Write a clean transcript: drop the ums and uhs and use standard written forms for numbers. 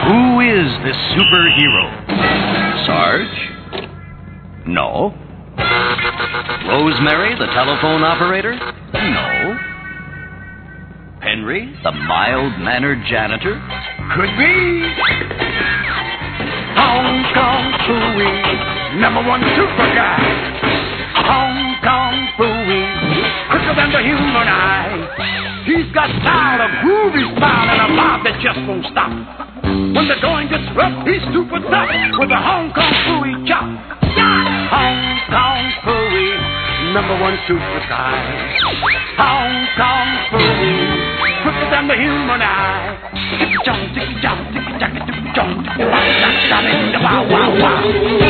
Who is this superhero? Sarge? No. Rosemary, the telephone operator? No. Henry, the mild-mannered janitor? Could be Hong Kong Phooey, #1 super guy. Hong Kong Phooey, quicker than the human eye. He's got style, a groovy smile, and a vibe that just won't stop. When the going gets rough, he's super tough with a Hong Kong Phooey chop. Hong Kong Phooey, #1 super guy. Hong Kong Phooey, quicker than the human eye. Ticky-chong, ticky-chong, ticky-chong, ticky-chong, ticky-chong, ticky-chong, ticky-chong, wow, wow, wow.